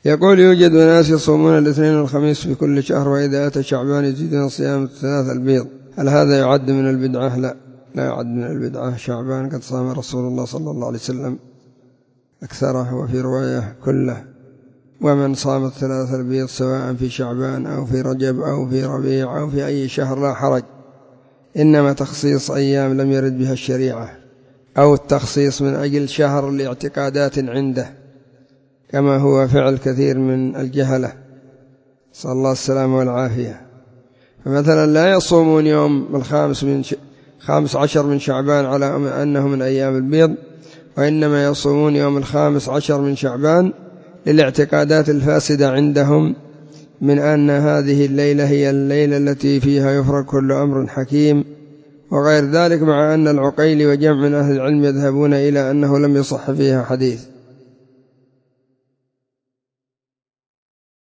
يقول يوجد ناس يصومون الاثنين والخميس في كل شهر، وإذا أتى شعبان يزيدون صيام الثلاث البيض، هل هذا يعد من البدعة؟ لا يعد من البدعة. شعبان قد صام رسول الله صلى الله عليه وسلم أكثره، وفي رواية كله. ومن صام الثلاث البيض سواء في شعبان أو في رجب أو في ربيع أو في أي شهر لا حرج، إنما تخصيص أيام لم يرد بها الشريعة، أو التخصيص من أجل شهر لاعتقادات عنده، كما هو فعل كثير من الجهلة، صلى الله السلامة والعافية. فمثلا لا يصومون يوم 15 من شعبان على أنه من أيام البيض، وإنما يصومون يوم 15 من شعبان للاعتقادات الفاسدة عندهم من أن هذه الليلة هي الليلة التي فيها يفرق كل أمر حكيم وغير ذلك، مع أن العقيلي وجمع من أهل العلم يذهبون إلى أنه لم يصح فيها حديث.